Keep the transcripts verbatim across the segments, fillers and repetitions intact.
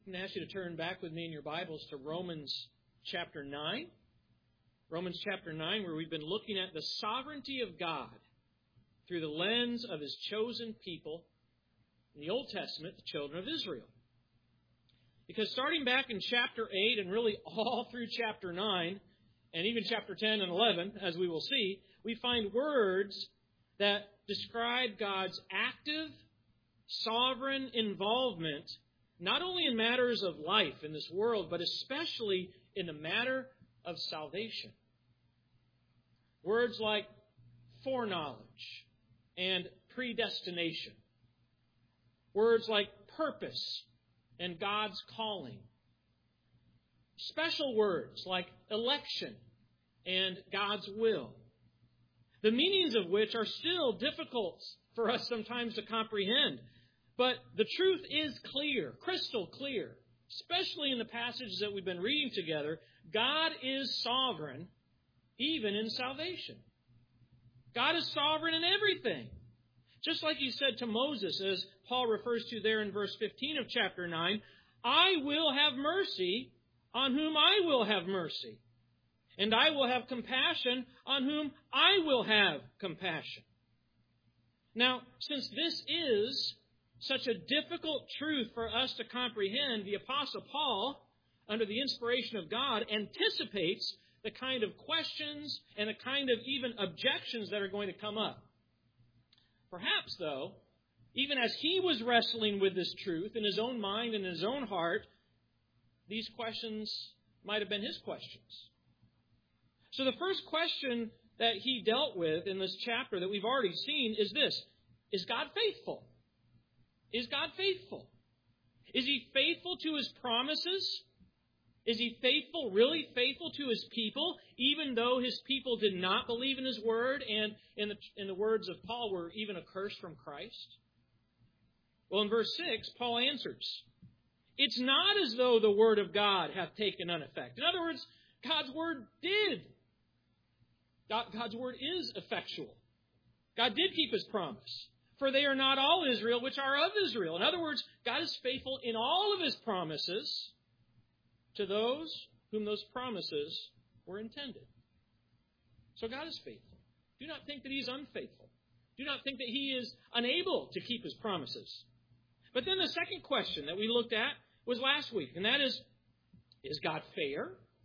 I'm going to ask you to turn back with me in your Bibles to Romans chapter nine. Romans chapter nine, where we've been looking at the sovereignty of God through the lens of His chosen people in the Old Testament, the children of Israel. Because starting back in chapter eight and really all through chapter nine, and even chapter ten and eleven, as we will see, we find words that describe God's active, sovereign involvement not only in matters of life in this world, but especially in the matter of salvation. Words like foreknowledge and predestination. Words like purpose and God's calling. Special words like election and God's will. The meanings of which are still difficult for us sometimes to comprehend. But the truth is clear, crystal clear, especially in the passages that we've been reading together. God is sovereign even in salvation. God is sovereign in everything. Just like He said to Moses, as Paul refers to there in verse fifteen of chapter nine, I will have mercy on whom I will have mercy, and I will have compassion on whom I will have compassion. Now, since this is such a difficult truth for us to comprehend, the Apostle Paul, under the inspiration of God, anticipates the kind of questions and the kind of even objections that are going to come up. Perhaps, though, even as he was wrestling with this truth in his own mind and in his own heart, these questions might have been his questions. So the first question that he dealt with in this chapter that we've already seen is this: is God faithful? Is God faithful? Is He faithful to His promises? Is He faithful, really faithful to His people, even though His people did not believe in His word and, in the, in the words of Paul, were even accursed from Christ? Well, in verse six, Paul answers, it's not as though the word of God hath taken none effect. In other words, God's word did. God, God's word is effectual. God did keep His promise. For they are not all Israel which are of Israel. In other words, God is faithful in all of His promises to those whom those promises were intended. So God is faithful. Do not think that He is unfaithful. Do not think that He is unable to keep His promises. But then the second question that we looked at was last week, and that is, is God fair?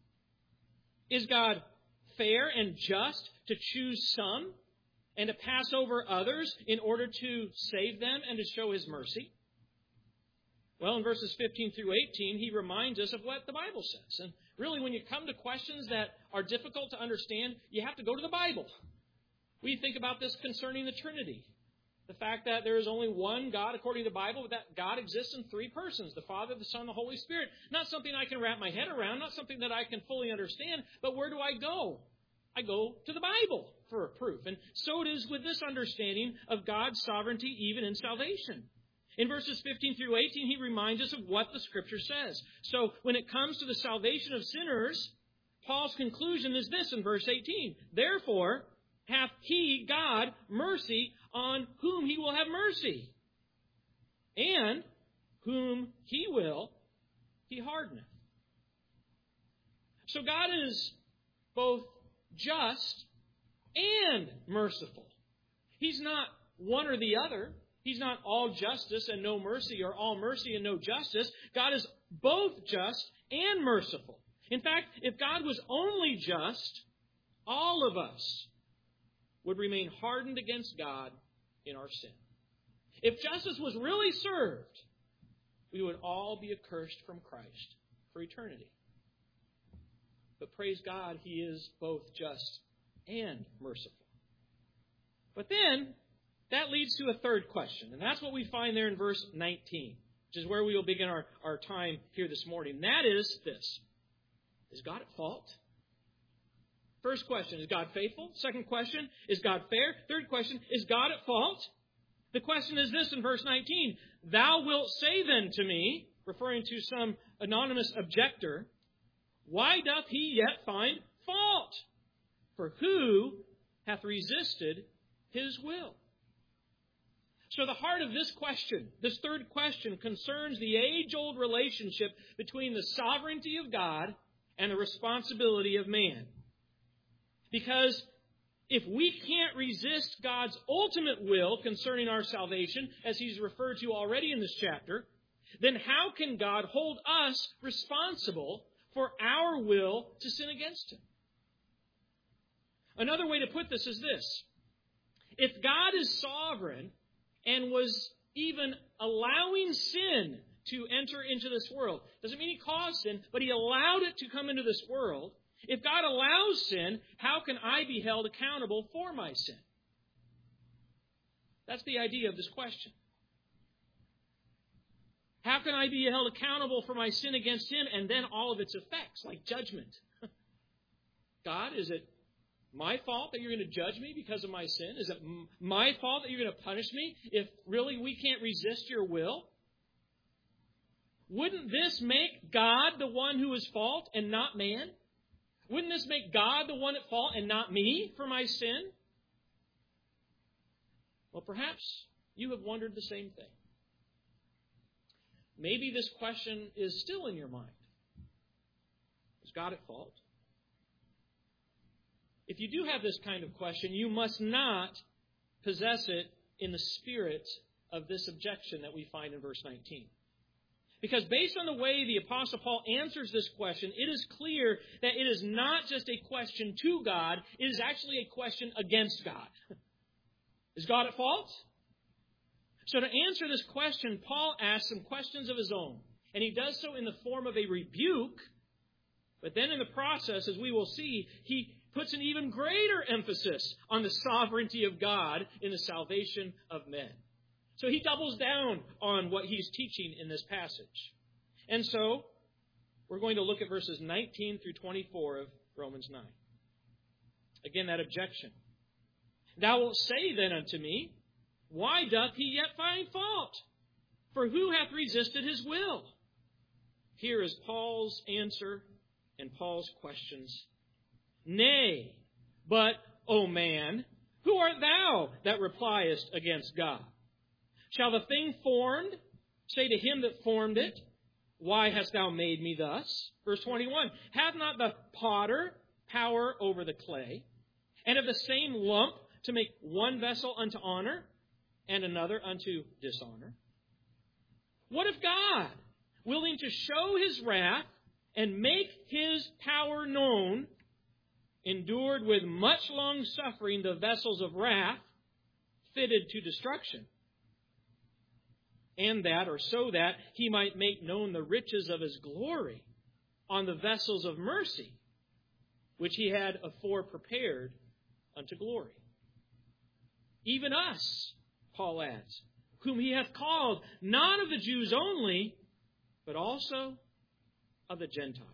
Is God fair and just to choose some and to pass over others in order to save them and to show His mercy? Well, in verses fifteen through eighteen, he reminds us of what the Bible says. And really, when you come to questions that are difficult to understand, you have to go to the Bible. We think about this concerning the Trinity. The fact that there is only one God according to the Bible, but that God exists in three persons, the Father, the Son, the Holy Spirit. Not something I can wrap my head around, not something that I can fully understand, but where do I go? I go to the Bible for a proof. And so it is with this understanding of God's sovereignty even in salvation. In verses fifteen through eighteen, he reminds us of what the Scripture says. So when it comes to the salvation of sinners, Paul's conclusion is this in verse eighteen. Therefore hath He, God, mercy on whom He will have mercy, and whom He will, He hardeneth. So God is both just and merciful. He's not one or the other. He's not all justice and no mercy, or all mercy and no justice. God is both just and merciful. In fact, if God was only just, all of us would remain hardened against God in our sin. If justice was really served, we would all be accursed from Christ for eternity. But praise God, He is both just and merciful. But then, that leads to a third question. And that's what we find there in verse nineteen, which is where we will begin our, our time here this morning. And that is this: is God at fault? First question, is God faithful? Second question, is God fair? Third question, is God at fault? The question is this in verse nineteen: Thou wilt say then to me, referring to some anonymous objector, why doth he yet find fault? For who hath resisted His will? So the heart of this question, this third question, concerns the age-old relationship between the sovereignty of God and the responsibility of man. Because if we can't resist God's ultimate will concerning our salvation, as He's referred to already in this chapter, then how can God hold us responsible for our will to sin against Him? Another way to put this is this. If God is sovereign and was even allowing sin to enter into this world, doesn't mean He caused sin, but He allowed it to come into this world. If God allows sin, how can I be held accountable for my sin? That's the idea of this question. How can I be held accountable for my sin against Him and then all of its effects, like judgment? God, is it my fault that you're going to judge me because of my sin? Is it my fault that you're going to punish me if really we can't resist your will? Wouldn't this make God the one who is at fault and not man? Wouldn't this make God the one at fault and not me for my sin? Well, perhaps you have wondered the same thing. Maybe this question is still in your mind. Is God at fault? If you do have this kind of question, you must not possess it in the spirit of this objection that we find in verse nineteen. Because based on the way the Apostle Paul answers this question, it is clear that it is not just a question to God, it is actually a question against God. Is God at fault? So to answer this question, Paul asks some questions of his own. And he does so in the form of a rebuke. But then in the process, as we will see, he puts an even greater emphasis on the sovereignty of God in the salvation of men. So he doubles down on what he's teaching in this passage. And so we're going to look at verses nineteen through twenty-four of Romans nine. Again, that objection. Thou wilt say then unto me, why doth he yet find fault? For who hath resisted his will? Here is Paul's answer and Paul's questions. Nay, but, O man, who art thou that repliest against God? Shall the thing formed say to him that formed it, why hast thou made me thus? Verse twenty-one, hath not the potter power over the clay, and of the same lump to make one vessel unto honor, and another unto dishonor? What if God, willing to show His wrath and make His power known, endured with much long suffering the vessels of wrath fitted to destruction? And that, or so that, He might make known the riches of His glory on the vessels of mercy, which He had afore prepared unto glory. Even us, Paul adds, whom He hath called, not of the Jews only, but also of the Gentiles.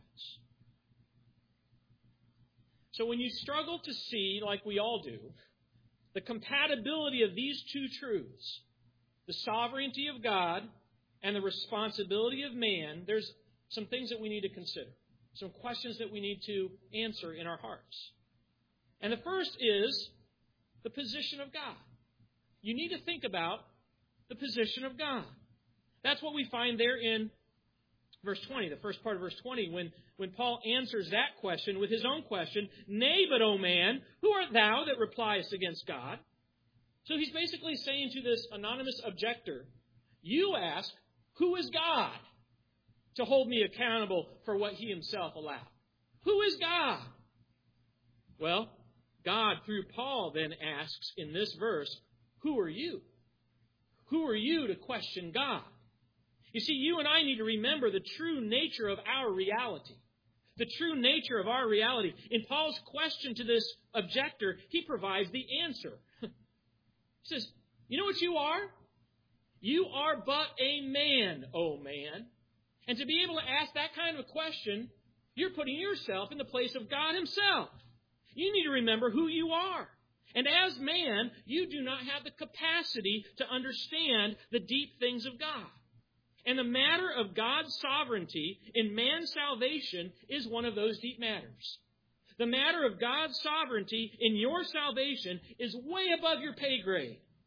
So when you struggle to see, like we all do, the compatibility of these two truths, the sovereignty of God and the responsibility of man, there's some things that we need to consider, some questions that we need to answer in our hearts. And the first is the position of God. You need to think about the position of God. That's what we find there in verse twenty, the first part of verse twenty, when, when Paul answers that question with his own question, Nay, but, O man, who art thou that repliest against God? So he's basically saying to this anonymous objector, you ask, who is God to hold me accountable for what He Himself allowed? Who is God? Well, God, through Paul, then asks in this verse, who are you? Who are you to question God? You see, you and I need to remember the true nature of our reality. The true nature of our reality. In Paul's question to this objector, he provides the answer. He says, you know what you are? You are but a man, O man. And to be able to ask that kind of a question, you're putting yourself in the place of God Himself. You need to remember who you are. And as man, you do not have the capacity to understand the deep things of God. And the matter of God's sovereignty in man's salvation is one of those deep matters. The matter of God's sovereignty in your salvation is way above your pay grade.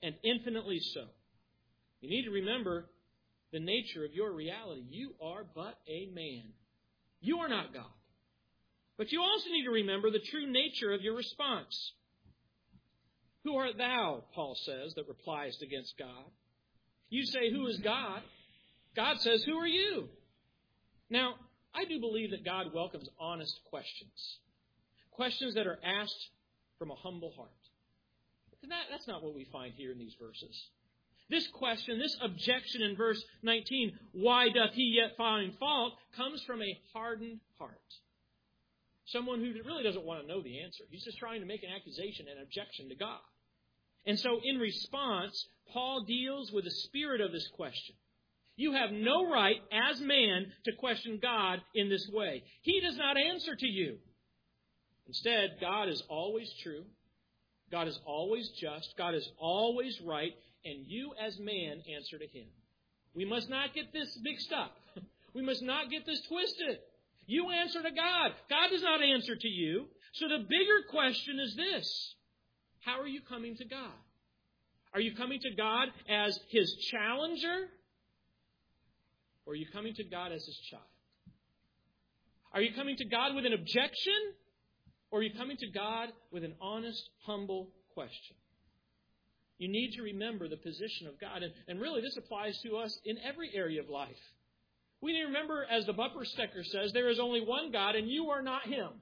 and infinitely so. You need to remember the nature of your reality. You are but a man. You are not God. But you also need to remember the true nature of your response. Who art thou, Paul says, that replies against God? You say, who is God? God says, who are you? Now, I do believe that God welcomes honest questions. Questions that are asked from a humble heart. That, that's not what we find here in these verses. This question, this objection in verse nineteen, why doth he yet find fault, comes from a hardened heart. Someone who really doesn't want to know the answer. He's just trying to make an accusation and objection to God. And so in response, Paul deals with the spirit of this question. You have no right as man to question God in this way. He does not answer to you. Instead, God is always true. God is always just. God is always right. And you as man answer to Him. We must not get this mixed up. We must not get this twisted. You answer to God. God does not answer to you. So the bigger question is this. How are you coming to God? Are you coming to God as His challenger? Or are you coming to God as His child? Are you coming to God with an objection? Or are you coming to God with an honest, humble question? You need to remember the position of God. And, and really, this applies to us in every area of life. We need to remember, as the bumper sticker says, there is only one God, and you are not Him.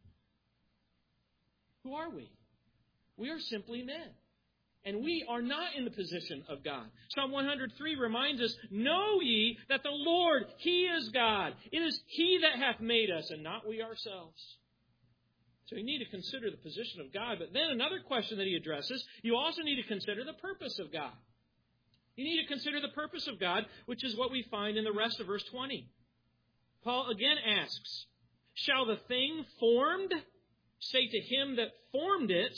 Who are we? We are simply men. And we are not in the position of God. Psalm one hundred three reminds us, know ye that the Lord, He is God. It is He that hath made us, and not we ourselves. So you need to consider the position of God. But then another question that he addresses, you also need to consider the purpose of God. You need to consider the purpose of God, which is what we find in the rest of verse twenty. Paul again asks, shall the thing formed say to him that formed it,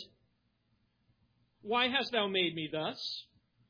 why hast thou made me thus?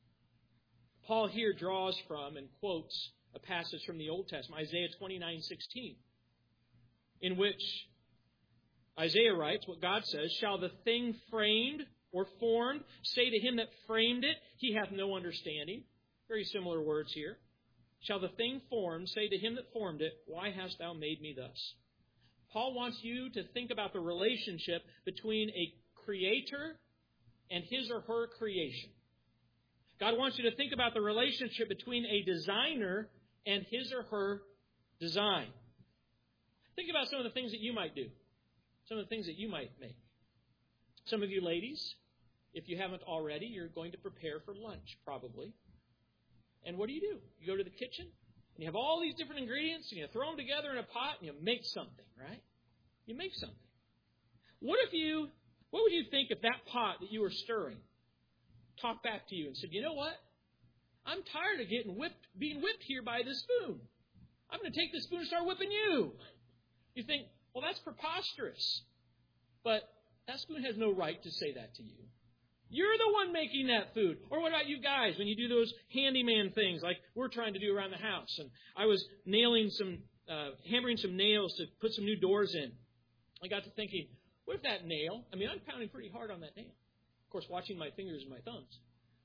Paul here draws from and quotes a passage from the Old Testament, Isaiah twenty-nine sixteen, in which Isaiah writes what God says, shall the thing framed or formed say to him that framed it, he hath no understanding? Very similar words here. Shall the thing formed say to him that formed it, why hast thou made me thus? Paul wants you to think about the relationship between a creator and his or her creation. God wants you to think about the relationship between a designer and his or her design. Think about some of the things that you might do. Some of the things that you might make. Some of you ladies, if you haven't already, you're going to prepare for lunch, probably. And what do you do? You go to the kitchen, and you have all these different ingredients, and you throw them together in a pot, and you make something, right? You make something. What if you, what would you think if that pot that you were stirring talked back to you and said, you know what? I'm tired of getting whipped, being whipped here by this spoon. I'm going to take this spoon and start whipping you. You think, well, that's preposterous. But that spoon has no right to say that to you. You're the one making that food. Or what about you guys when you do those handyman things like we're trying to do around the house? And I was nailing some, uh, hammering some nails to put some new doors in. I got to thinking, what if that nail, I mean, I'm pounding pretty hard on that nail. Of course, watching my fingers and my thumbs.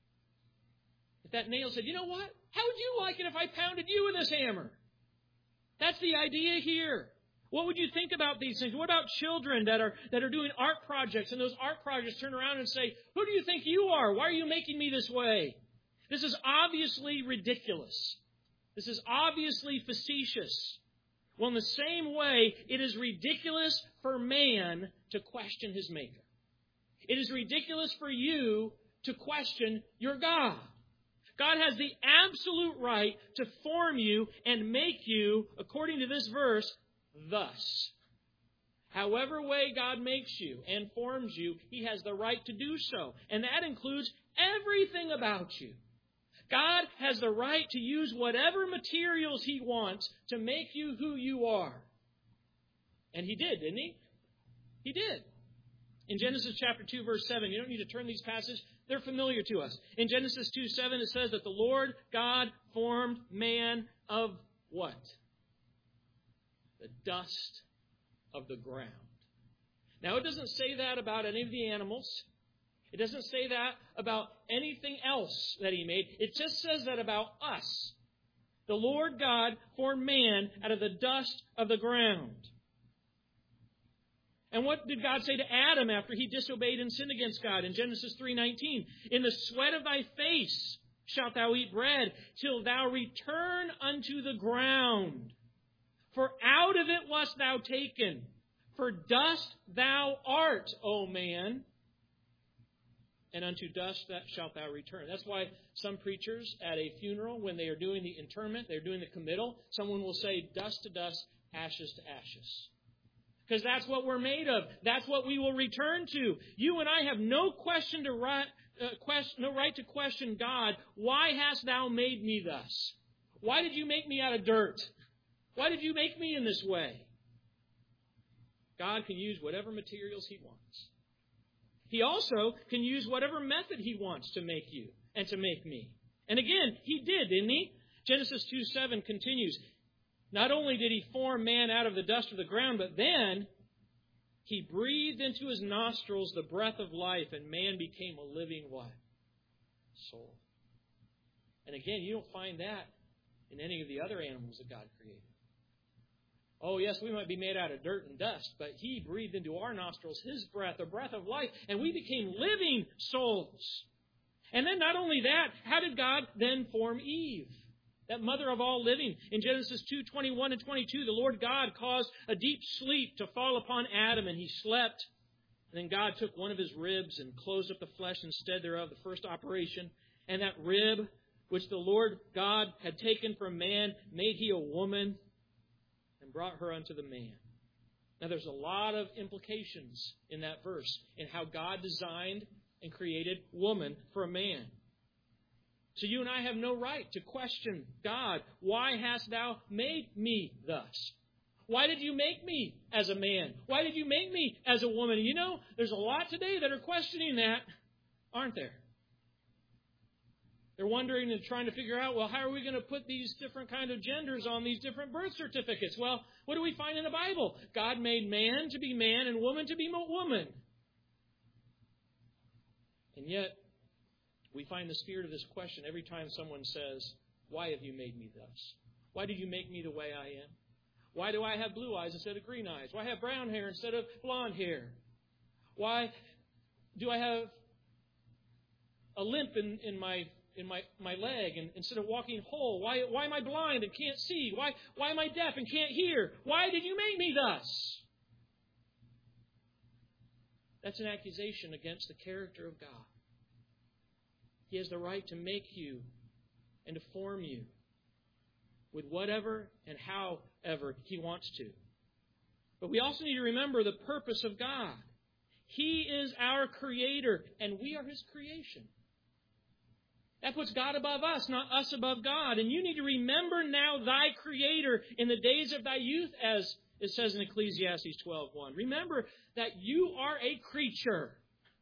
If that nail said, you know what? How would you like it if I pounded you with this hammer? That's the idea here. What would you think about these things? What about children that are that are doing art projects, and those art projects turn around and say, who do you think you are? Why are you making me this way? This is obviously ridiculous. This is obviously facetious. Well, in the same way, it is ridiculous for man to question his maker. It is ridiculous for you to question your God. God has the absolute right to form you and make you, according to this verse, thus. However way God makes you and forms you, He has the right to do so. And that includes everything about you. God has the right to use whatever materials He wants to make you who you are. And He did, didn't He? He did. In Genesis chapter two, verse seven, you don't need to turn these passages. They're familiar to us. In Genesis two seven, it says that the Lord God formed man of what? The dust of the ground. Now, it doesn't say that about any of the animals. It doesn't say that about anything else that He made. It just says that about us. The Lord God formed man out of the dust of the ground. And what did God say to Adam after he disobeyed and sinned against God? In Genesis three nineteen, in the sweat of thy face shalt thou eat bread, till thou return unto the ground. For out of it wast thou taken. For dust thou art, O man, and unto dust that shalt thou return. That's why some preachers at a funeral, when they are doing the interment, they're doing the committal, someone will say, dust to dust, ashes to ashes. Because that's what we're made of. That's what we will return to. You and I have no question to right, uh, question, no right to question God. Why hast thou made me thus? Why did you make me out of dirt? Why did you make me in this way? God can use whatever materials He wants. He also can use whatever method He wants to make you and to make me. And again, He did, didn't He? Genesis two seven continues. Not only did He form man out of the dust of the ground, but then He breathed into his nostrils the breath of life, and man became a living what? Soul. And again, you don't find that in any of the other animals that God created. Oh, yes, we might be made out of dirt and dust, but He breathed into our nostrils His breath, the breath of life, and we became living souls. And then not only that, how did God then form Eve? That mother of all living. In Genesis two twenty-one and twenty-two, the Lord God caused a deep sleep to fall upon Adam, and he slept. And then God took one of his ribs and closed up the flesh instead thereof, the first operation. And that rib, which the Lord God had taken from man, made He a woman and brought her unto the man. Now there's a lot of implications in that verse in how God designed and created woman for a man. So you and I have no right to question God. Why hast thou made me thus? Why did you make me as a man? Why did you make me as a woman? You know, there's a lot today that are questioning that, aren't there? They're wondering and trying to figure out, well, how are we going to put these different kind of genders on these different birth certificates? Well, what do we find in the Bible? God made man to be man and woman to be woman. And yet, we find the spirit of this question every time someone says, why have you made me thus? Why did you make me the way I am? Why do I have blue eyes instead of green eyes? Why have brown hair instead of blonde hair? Why do I have a limp in, in my in my, my leg and instead of walking whole? Why why am I blind and can't see? Why why am I deaf and can't hear? Why did you make me thus? That's an accusation against the character of God. He has the right to make you and to form you with whatever and however He wants to. But we also need to remember the purpose of God. He is our Creator, and we are His creation. That puts God above us, not us above God. And you need to remember now thy Creator in the days of thy youth, as it says in Ecclesiastes twelve one. Remember that you are a creature.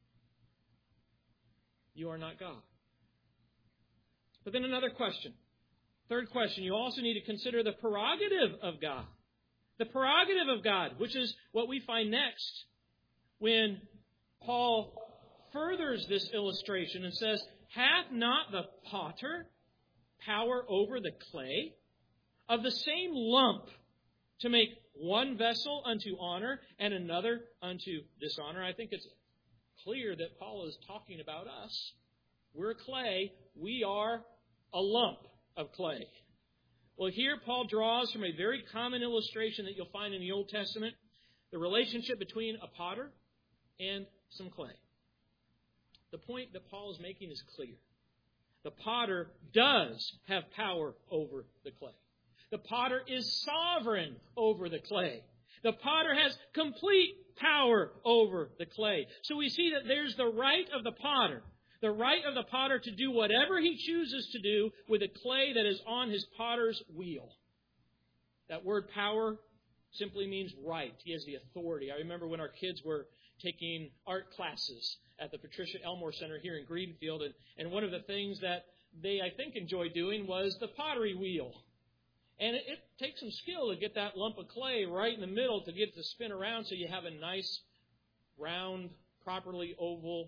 You are not God. But then another question. Third question, you also need to consider the prerogative of God. The prerogative of God, which is what we find next when Paul furthers this illustration and says, hath not the potter power over the clay of the same lump to make one vessel unto honor and another unto dishonor? I think it's clear that Paul is talking about us. We're clay. We are a lump of clay. Well, here Paul draws from a very common illustration that you'll find in the Old Testament, the relationship between a potter and some clay. The point that Paul is making is clear. The potter does have power over the clay. The potter is sovereign over the clay. The potter has complete power over the clay. So we see that there's the right of the potter. The right of the potter to do whatever he chooses to do with the clay that is on his potter's wheel. That word power simply means right. He has the authority. I remember when our kids were taking art classes at the Patricia Elmore Center here in Greenfield, and, and one of the things that they, I think, enjoyed doing was the pottery wheel. And it, it takes some skill to get that lump of clay right in the middle to get it to spin around so you have a nice, round, properly oval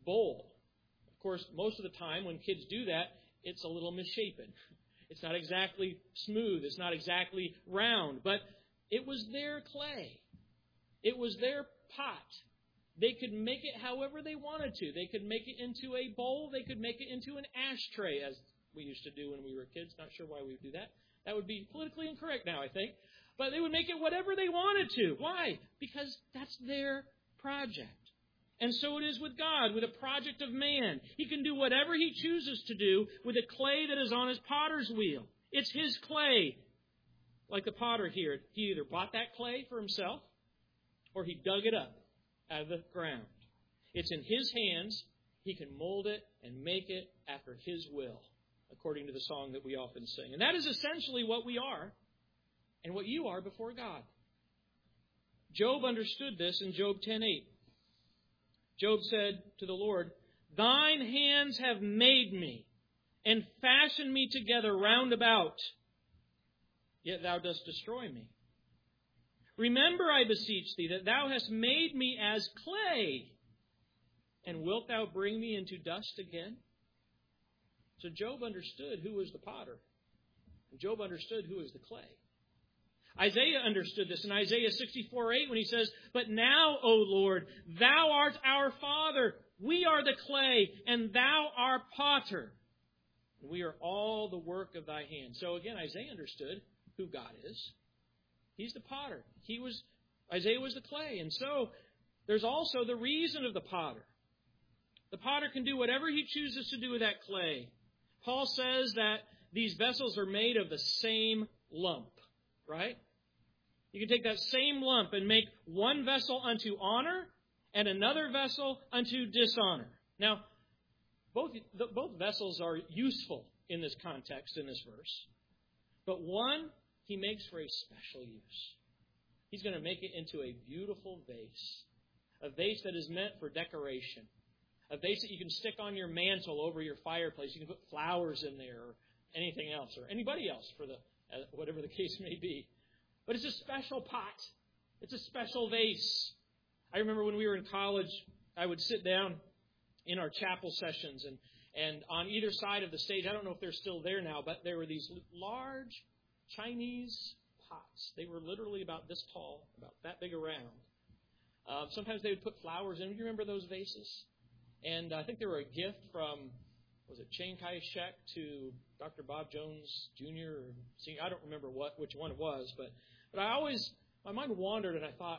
bowl. Of course, most of the time when kids do that, it's a little misshapen. It's not exactly smooth. It's not exactly round. But it was their clay. It was their pot. They could make it however they wanted to. They could make it into a bowl. They could make it into an ashtray, as we used to do when we were kids. Not sure why we would do that. That would be politically incorrect now, I think. But they would make it whatever they wanted to. Why? Because that's their project. And so it is with God, with a project of man. He can do whatever He chooses to do with the clay that is on His potter's wheel. It's His clay. Like the potter here, he either bought that clay for himself or he dug it up out of the ground. It's in His hands. He can mold it and make it after His will, according to the song that we often sing. And that is essentially what we are and what you are before God. Job understood this in Job ten eight. Job said to the Lord, "Thine hands have made me, and fashioned me together round about, yet thou dost destroy me. Remember, I beseech thee, that thou hast made me as clay, and wilt thou bring me into dust again?" So Job understood who was the potter, and Job understood who was the clay. Isaiah understood this in Isaiah sixty-four eight when he says, "But now, O Lord, thou art our Father. We are the clay, and thou art potter. And we are all the work of thy hand." So again, Isaiah understood who God is. He's the potter. He was Isaiah was the clay. And so there's also the reason of the potter. The potter can do whatever he chooses to do with that clay. Paul says that these vessels are made of the same lump, right? You can take that same lump and make one vessel unto honor and another vessel unto dishonor. Now, both, both vessels are useful in this context, in this verse. But one he makes for a special use. He's going to make it into a beautiful vase. A vase that is meant for decoration. A vase that you can stick on your mantle over your fireplace. You can put flowers in there or anything else, or anybody else, for the whatever the case may be. But it's a special pot. It's a special vase. I remember when we were in college, I would sit down in our chapel sessions, and, and on either side of the stage, I don't know if they're still there now, but there were these large Chinese pots. They were literally about this tall, about that big around. Uh, sometimes they would put flowers in. Do you remember those vases? And I think they were a gift from, was it Chiang Kai-shek to Doctor Bob Jones Junior Or Senior? I don't remember what which one it was, but but I always, my mind wandered and I thought,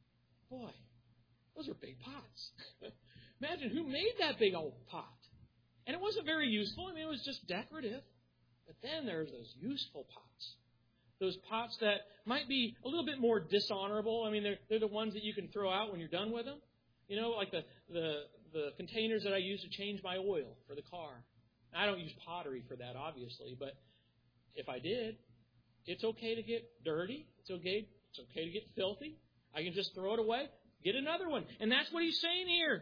boy, those are big pots. Imagine who made that big old pot. And it wasn't very useful. I mean, it was just decorative. But then there's those useful pots. Those pots that might be a little bit more dishonorable. I mean, they're, they're the ones that you can throw out when you're done with them. You know, like the, the, the containers that I use to change my oil for the car. I don't use pottery for that, obviously, but if I did, it's okay to get dirty. It's okay, it's okay to get filthy. I can just throw it away, get another one. And that's what he's saying here.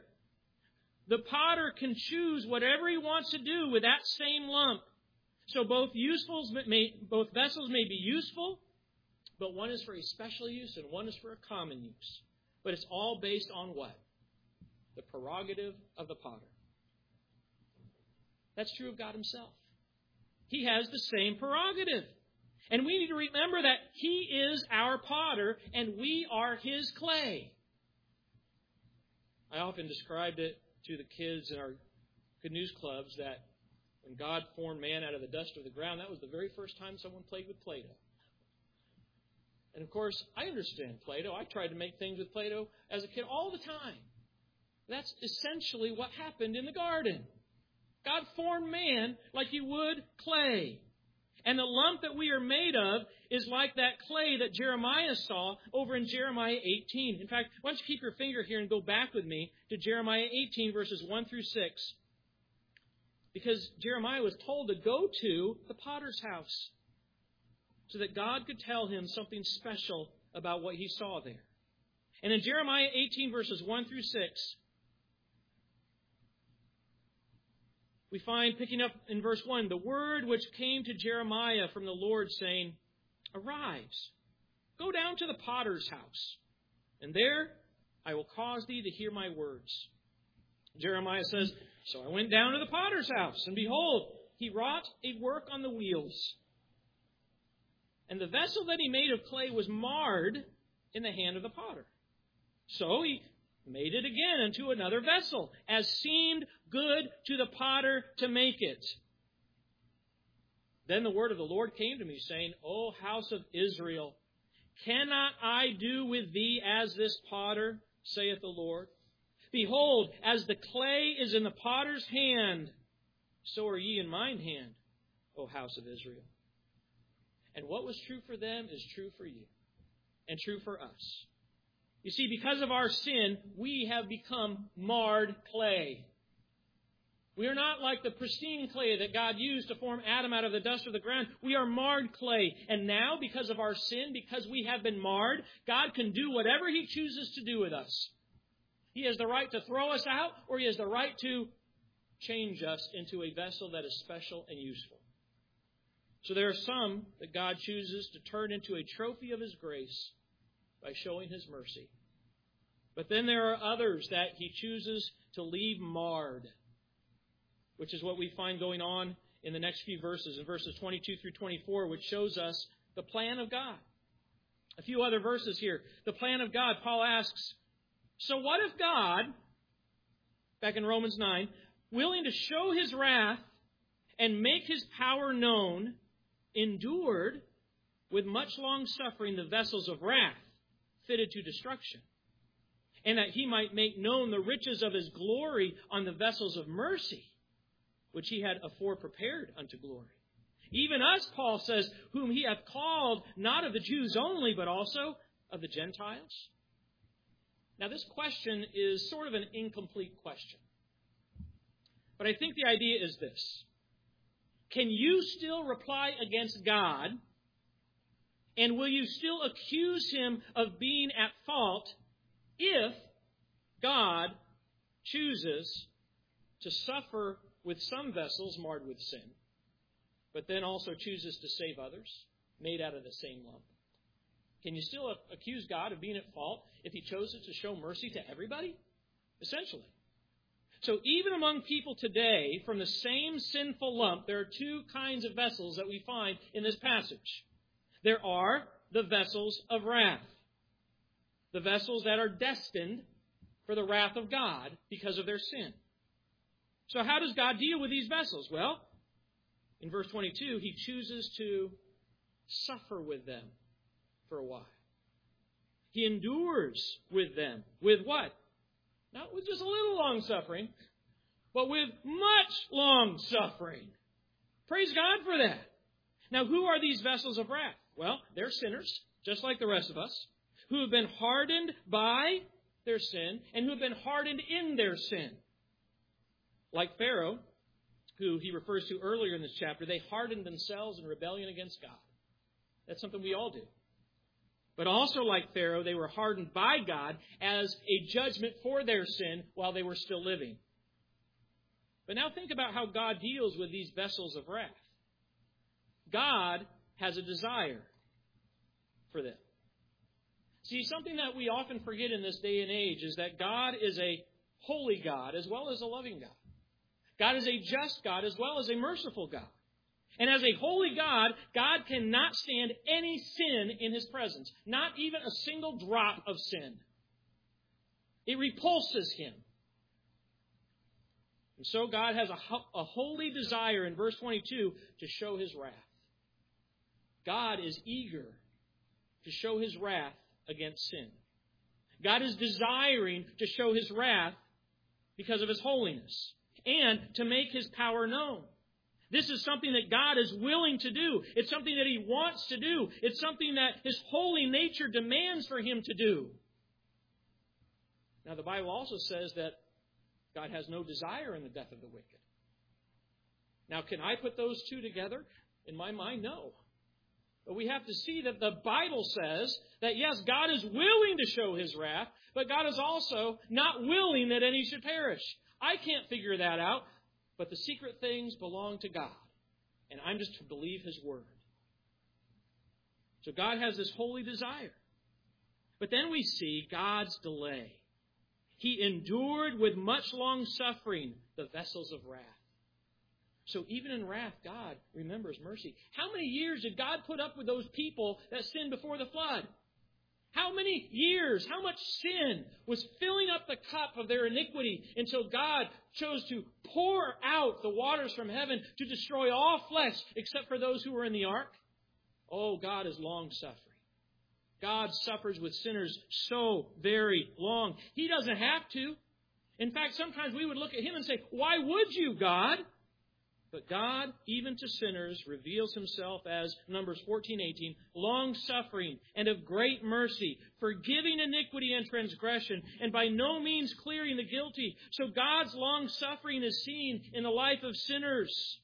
The potter can choose whatever he wants to do with that same lump. So both useful, may, both vessels may be useful, but one is for a special use and one is for a common use. But it's all based on what? The prerogative of the potter. That's true of God Himself. He has the same prerogative. And we need to remember that He is our potter and we are His clay. I often described it to the kids in our Good News clubs that when God formed man out of the dust of the ground, that was the very first time someone played with Play-Doh. And of course, I understand Play-Doh. I tried to make things with Play-Doh as a kid all the time. That's essentially what happened in the garden. God formed man like He would clay. And the lump that we are made of is like that clay that Jeremiah saw over in Jeremiah eighteen. In fact, why don't you keep your finger here and go back with me to Jeremiah eighteen, verses one through six. Because Jeremiah was told to go to the potter's house so that God could tell him something special about what he saw there. And in Jeremiah eighteen, verses one through six, we find, picking up in verse one, the word which came to Jeremiah from the Lord, saying, "Arise, go down to the potter's house, and there I will cause thee to hear my words. Jeremiah says, "So I went down to the potter's house, and behold, he wrought a work on the wheels. And the vessel that he made of clay was marred in the hand of the potter. So he made it again into another vessel, as seemed good to the potter to make it. Then the word of the Lord came to me, saying, O house of Israel, cannot I do with thee as this potter, saith the Lord? Behold, as the clay is in the potter's hand, so are ye in mine hand, O house of Israel." And what was true for them is true for you, and true for us. You see, because of our sin, we have become marred clay. We are not like the pristine clay that God used to form Adam out of the dust of the ground. We are marred clay. And now, because of our sin, because we have been marred, God can do whatever He chooses to do with us. He has the right to throw us out, or He has the right to change us into a vessel that is special and useful. So there are some that God chooses to turn into a trophy of His grace by showing His mercy. But then there are others that He chooses to leave marred, which is what we find going on in the next few verses, in verses twenty-two through twenty-four, which shows us the plan of God. A few other verses here. The plan of God, Paul asks, so what if God, back in Romans nine, willing to show His wrath and make His power known, endured with much long suffering the vessels of wrath fitted to destruction, and that He might make known the riches of His glory on the vessels of mercy, which He had afore prepared unto glory. Even us, Paul says, whom He hath called, not of the Jews only, but also of the Gentiles. Now, this question is sort of an incomplete question. But I think the idea is this. Can you still reply against God? And will you still accuse Him of being at fault if God chooses to suffer with some vessels marred with sin, but then also chooses to save others made out of the same lump? Can you still accuse God of being at fault if He chooses to show mercy to everybody? Essentially. So even among people today, from the same sinful lump, there are two kinds of vessels that we find in this passage. There are the vessels of wrath, the vessels that are destined for the wrath of God because of their sin. So how does God deal with these vessels? Well, in verse twenty-two, He chooses to suffer with them for a while. He endures with them. With what? Not with just a little long suffering, but with much long suffering. Praise God for that. Now, who are these vessels of wrath? Well, they're sinners, just like the rest of us, who have been hardened by their sin and who have been hardened in their sin. Like Pharaoh, who he refers to earlier in this chapter, they hardened themselves in rebellion against God. That's something we all do. But also like Pharaoh, they were hardened by God as a judgment for their sin while they were still living. But now think about how God deals with these vessels of wrath. God has a desire for them. See, something that we often forget in this day and age is that God is a holy God as well as a loving God. God is a just God as well as a merciful God. And as a holy God, God cannot stand any sin in His presence. Not even a single drop of sin. It repulses Him. And so God has a, a holy desire in verse twenty-two to show His wrath. God is eager to show His wrath against sin. God is desiring to show His wrath because of His holiness and to make His power known. This is something that God is willing to do. It's something that He wants to do. It's something that His holy nature demands for Him to do. Now, the Bible also says that God has no desire in the death of the wicked. Now, can I put those two together? In my mind, no. But we have to see that the Bible says that, yes, God is willing to show His wrath, but God is also not willing that any should perish. I can't figure that out. But the secret things belong to God. And I'm just to believe His word. So God has this holy desire. But then we see God's delay. He endured with much long suffering the vessels of wrath. So even in wrath, God remembers mercy. How many years did God put up with those people that sinned before the flood? How many years, how much sin was filling up the cup of their iniquity until God chose to pour out the waters from heaven to destroy all flesh except for those who were in the ark? Oh, God is long-suffering. God suffers with sinners so very long. He doesn't have to. In fact, sometimes we would look at Him and say, why would you, God? But God, even to sinners, reveals Himself as, Numbers fourteen eighteen, long-suffering and of great mercy, forgiving iniquity and transgression, and by no means clearing the guilty. So God's long-suffering is seen in the life of sinners.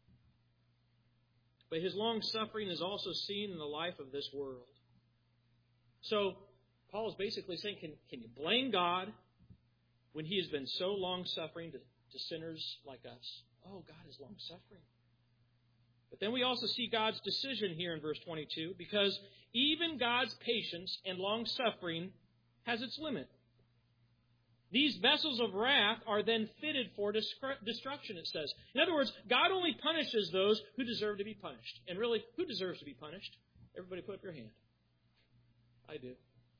But His long-suffering is also seen in the life of this world. So Paul is basically saying, can, can you blame God when He has been so long-suffering to, to sinners like us? Oh, God is long-suffering. But then we also see God's decision here in verse twenty-two, because even God's patience and long-suffering has its limit. These vessels of wrath are then fitted for destruction, it says. In other words, God only punishes those who deserve to be punished. And really, who deserves to be punished? Everybody put up your hand. I do.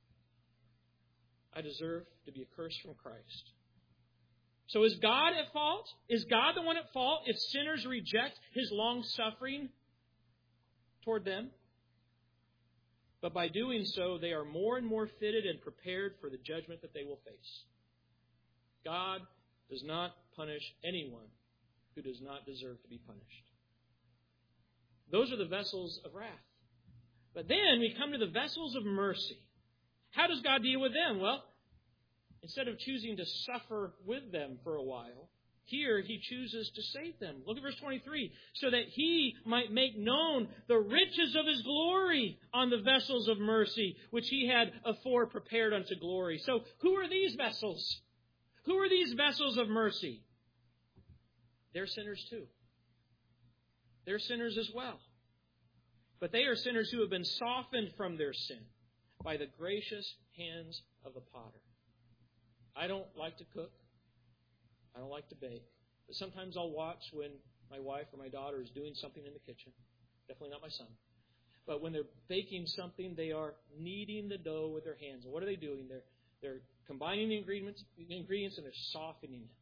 I deserve to be accursed from Christ. So is God at fault? Is God the one at fault if sinners reject His long-suffering toward them? But by doing so, they are more and more fitted and prepared for the judgment that they will face. God does not punish anyone who does not deserve to be punished. Those are the vessels of wrath. But then we come to the vessels of mercy. How does God deal with them? Well, instead of choosing to suffer with them for a while, here He chooses to save them. Look at verse twenty-three. So that He might make known the riches of His glory on the vessels of mercy, which He had afore prepared unto glory. So who are these vessels? Who are these vessels of mercy? They're sinners too. They're sinners as well. But they are sinners who have been softened from their sin by the gracious hands of the potter. I don't like to cook. I don't like to bake. But sometimes I'll watch when my wife or my daughter is doing something in the kitchen. Definitely not my son. But when they're baking something, they are kneading the dough with their hands. And what are they doing? They're, they're combining the ingredients, the ingredients and they're softening it.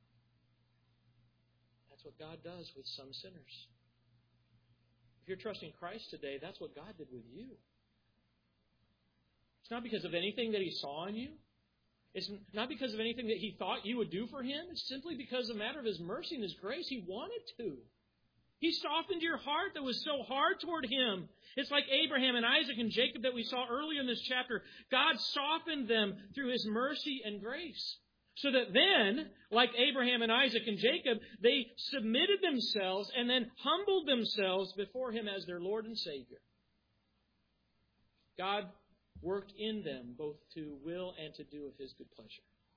That's what God does with some sinners. If you're trusting Christ today, that's what God did with you. It's not because of anything that He saw in you. It's not because of anything that He thought you would do for Him. It's simply because of a matter of His mercy and His grace. He wanted to. He softened your heart that was so hard toward Him. It's like Abraham and Isaac and Jacob that we saw earlier in this chapter. God softened them through His mercy and grace. So that then, like Abraham and Isaac and Jacob, they submitted themselves and then humbled themselves before Him as their Lord and Savior. God worked in them both to will and to do of His good pleasure.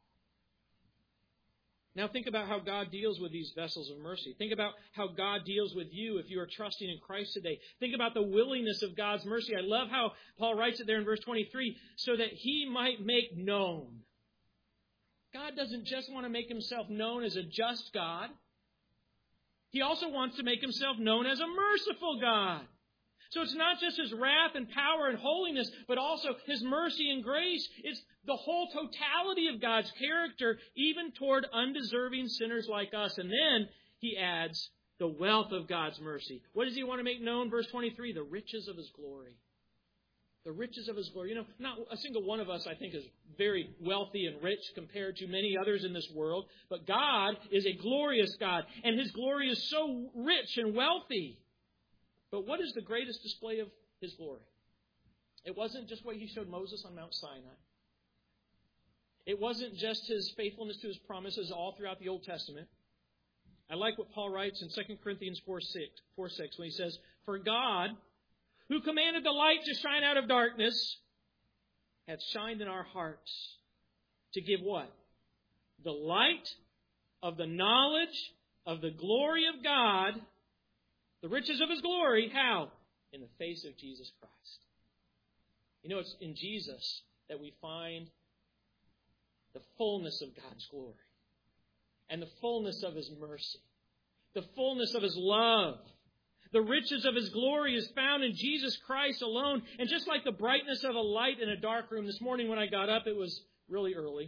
Now think about how God deals with these vessels of mercy. Think about how God deals with you if you are trusting in Christ today. Think about the willingness of God's mercy. I love how Paul writes it there in verse twenty-three, so that He might make known. God doesn't just want to make Himself known as a just God. He also wants to make Himself known as a merciful God. So it's not just His wrath and power and holiness, but also His mercy and grace. It's the whole totality of God's character, even toward undeserving sinners like us. And then He adds the wealth of God's mercy. What does He want to make known? Verse twenty-three, the riches of His glory. The riches of His glory. You know, not a single one of us, I think, is very wealthy and rich compared to many others in this world. But God is a glorious God, and His glory is so rich and wealthy. But what is the greatest display of His glory? It wasn't just what He showed Moses on Mount Sinai. It wasn't just His faithfulness to His promises all throughout the Old Testament. I like what Paul writes in Second Corinthians four six when he says, "For God, who commanded the light to shine out of darkness, hath shined in our hearts to give" what? The light of the knowledge of the glory of God, the riches of His glory. How? In the face of Jesus Christ. You know, it's in Jesus that we find the fullness of God's glory and the fullness of His mercy, the fullness of His love. The riches of His glory is found in Jesus Christ alone. And just like the brightness of a light in a dark room, this morning when I got up, it was really early.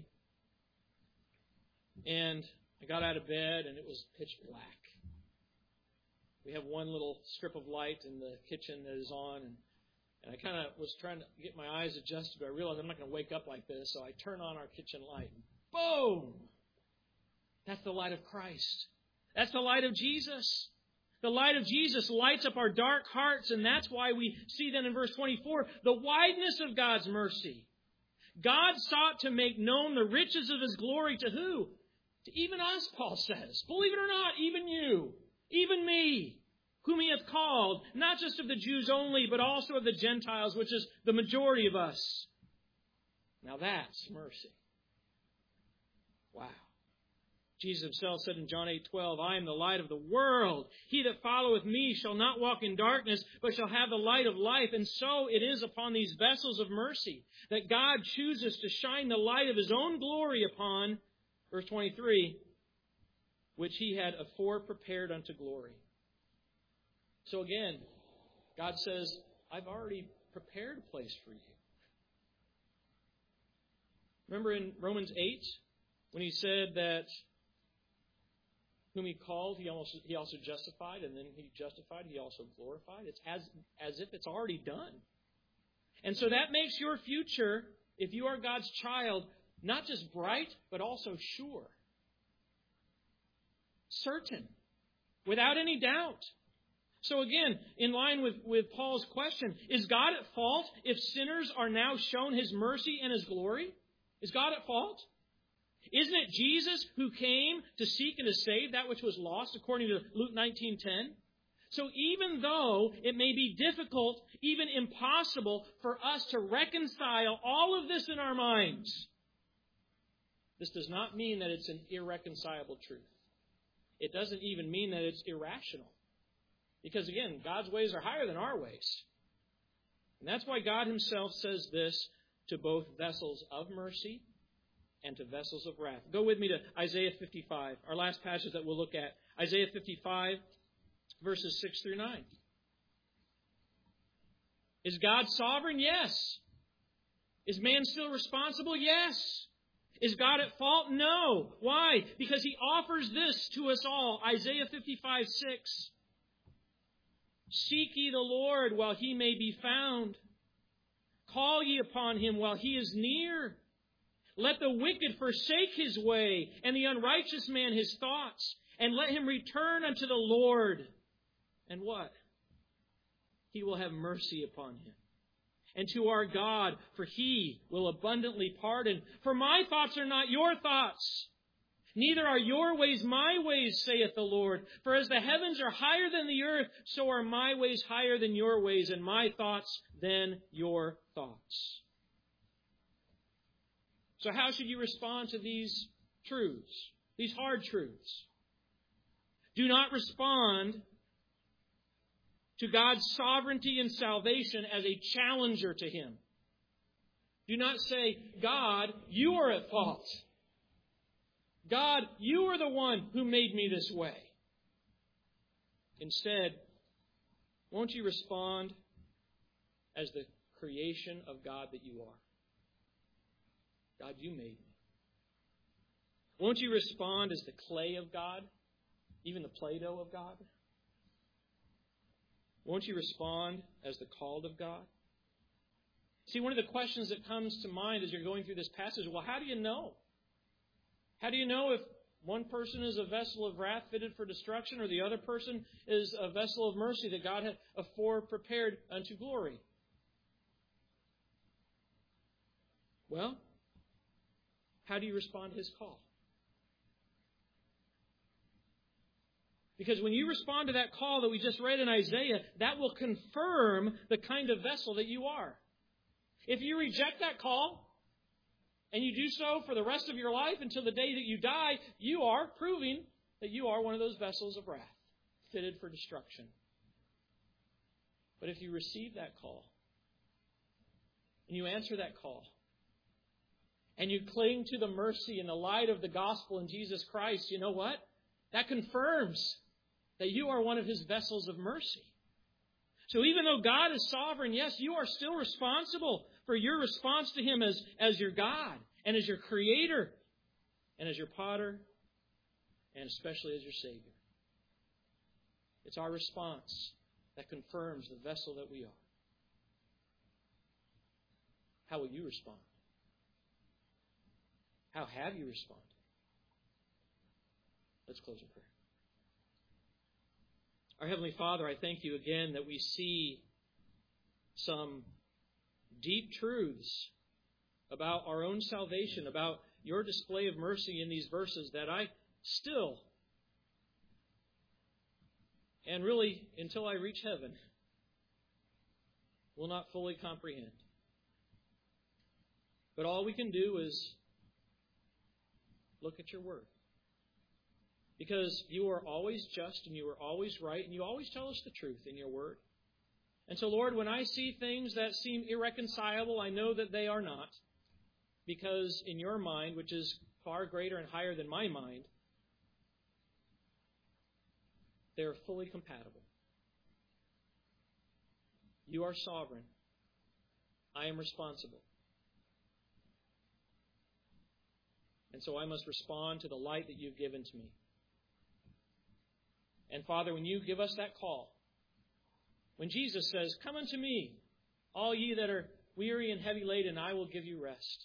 And I got out of bed and it was pitch black. We have one little strip of light in the kitchen that is on, and, and I kind of was trying to get my eyes adjusted, but I realized I'm not going to wake up like this, so I turn on our kitchen light. And boom! That's the light of Christ. That's the light of Jesus. The light of Jesus lights up our dark hearts, and that's why we see then in verse twenty-four, the wideness of God's mercy. God sought to make known the riches of His glory to who? To even us, Paul says. Believe it or not, even you. Even me, whom He hath called, not just of the Jews only, but also of the Gentiles, which is the majority of us. Now that's mercy. Wow. Jesus Himself said in John eight twelve, I am the light of the world. He that followeth me shall not walk in darkness, but shall have the light of life. And so it is upon these vessels of mercy that God chooses to shine the light of His own glory upon, verse twenty-three, which He had afore prepared unto glory. So again, God says, I've already prepared a place for you. Remember in Romans eight, when He said that whom He called, He also, he also justified, and then He justified, He also glorified. It's as, as if it's already done. And so that makes your future, if you are God's child, not just bright, but also sure. Certain, without any doubt. So again, in line with, with Paul's question, is God at fault if sinners are now shown His mercy and His glory? Is God at fault? Isn't it Jesus who came to seek and to save that which was lost, according to Luke nineteen ten? So even though it may be difficult, even impossible, for us to reconcile all of this in our minds, this does not mean that it's an irreconcilable truth. It doesn't even mean that it's irrational. Because again, God's ways are higher than our ways. And that's why God Himself says this to both vessels of mercy and to vessels of wrath. Go with me to Isaiah fifty-five, our last passage that we'll look at. Isaiah fifty-five, verses six through nine. Is God sovereign? Yes. Is man still responsible? Yes. Is God at fault? No. Why? Because He offers this to us all. Isaiah fifty-five, six. Seek ye the Lord while He may be found. Call ye upon Him while He is near. Let the wicked forsake his way, and the unrighteous man his thoughts, and let him return unto the Lord. And what? He will have mercy upon him. And to our God, for He will abundantly pardon. For my thoughts are not your thoughts, neither are your ways my ways, saith the Lord. For as the heavens are higher than the earth, so are my ways higher than your ways, and my thoughts than your thoughts. So how should you respond to these truths, these hard truths? Do not respond to God's sovereignty and salvation as a challenger to Him. Do not say, God, you are at fault. God, you are the one who made me this way. Instead, won't you respond as the creation of God that you are? God, you made me. Won't you respond as the clay of God, even the Play-Doh of God? Won't you respond as the called of God? See, one of the questions that comes to mind as you're going through this passage, well, how do you know? How do you know if one person is a vessel of wrath fitted for destruction or the other person is a vessel of mercy that God had afore prepared unto glory? Well, how do you respond to His call? Because when you respond to that call that we just read in Isaiah, that will confirm the kind of vessel that you are. If you reject that call, and you do so for the rest of your life until the day that you die, you are proving that you are one of those vessels of wrath, fitted for destruction. But if you receive that call, and you answer that call, and you cling to the mercy and the light of the gospel in Jesus Christ, you know what? That confirms that you are one of His vessels of mercy. So even though God is sovereign, yes, you are still responsible for your response to Him as, as your God and as your Creator and as your potter and especially as your Savior. It's our response that confirms the vessel that we are. How will you respond? How have you responded? Let's close in prayer. Our Heavenly Father, I thank You again that we see some deep truths about our own salvation, about Your display of mercy in these verses that I still, and really until I reach heaven, will not fully comprehend. But all we can do is look at Your Word. Because You are always just and You are always right and You always tell us the truth in Your Word. And so, Lord, when I see things that seem irreconcilable, I know that they are not. Because in Your mind, which is far greater and higher than my mind, they are fully compatible. You are sovereign. I am responsible. And so I must respond to the light that You've given to me. And Father, when You give us that call, when Jesus says, "Come unto me, all ye that are weary and heavy laden, I will give you rest."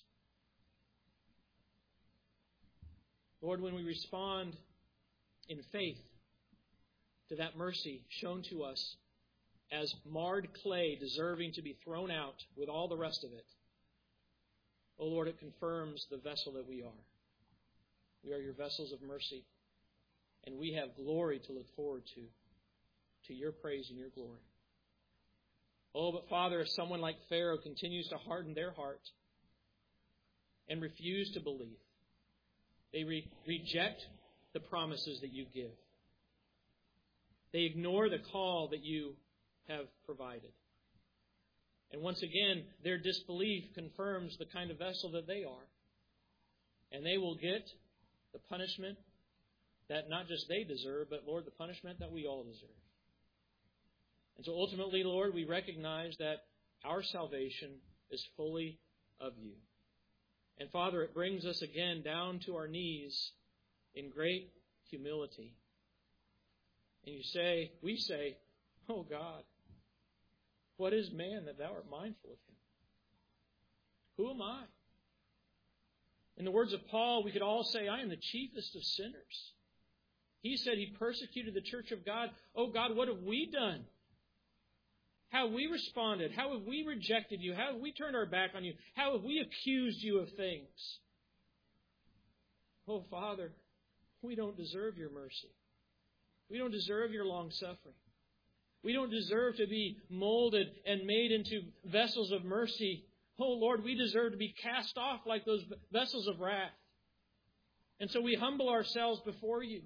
Lord, when we respond in faith to that mercy shown to us as marred clay deserving to be thrown out with all the rest of it, oh Lord, it confirms the vessel that we are. We are Your vessels of mercy. And we have glory to look forward to, to Your praise and Your glory. Oh, but Father, if someone like Pharaoh continues to harden their heart and refuse to believe, they re- reject the promises that You give. They ignore the call that You have provided. And once again, their disbelief confirms the kind of vessel that they are. And they will get the punishment that not just they deserve, but, Lord, the punishment that we all deserve. And so ultimately, Lord, we recognize that our salvation is fully of You. And Father, it brings us again down to our knees in great humility. And you say, we say, "Oh God, what is man that Thou art mindful of him? Who am I?" In the words of Paul, we could all say, "I am the chiefest of sinners." He said He persecuted the church of God. Oh God, what have we done? How have we responded? How have we rejected You? How have we turned our back on You? How have we accused You of things? Oh Father, we don't deserve Your mercy. We don't deserve Your long-suffering. We don't deserve to be molded and made into vessels of mercy. Oh Lord, we deserve to be cast off like those vessels of wrath. And so we humble ourselves before You.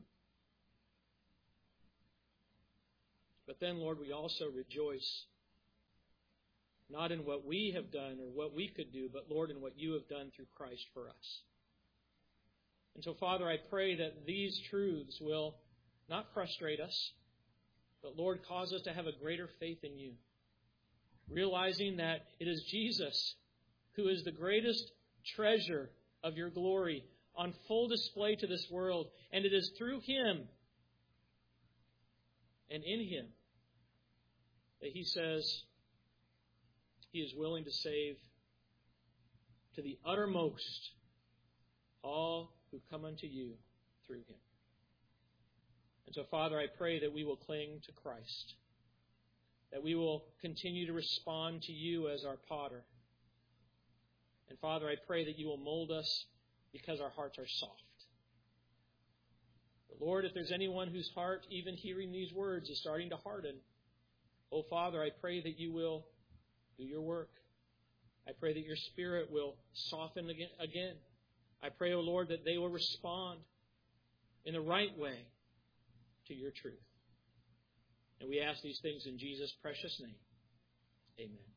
But then, Lord, we also rejoice not in what we have done or what we could do, but, Lord, in what You have done through Christ for us. And so, Father, I pray that these truths will not frustrate us, but, Lord, cause us to have a greater faith in You, realizing that it is Jesus who is the greatest treasure of Your glory on full display to this world, and it is through Him and in Him that He says He is willing to save to the uttermost all who come unto You through Him. And so, Father, I pray that we will cling to Christ, that we will continue to respond to You as our potter. And Father, I pray that You will mold us because our hearts are soft. But Lord, if there's anyone whose heart, even hearing these words, is starting to harden, oh Father, I pray that You will do Your work. I pray that Your Spirit will soften again. I pray, oh Lord, that they will respond in the right way to Your truth. And we ask these things in Jesus' precious name. Amen.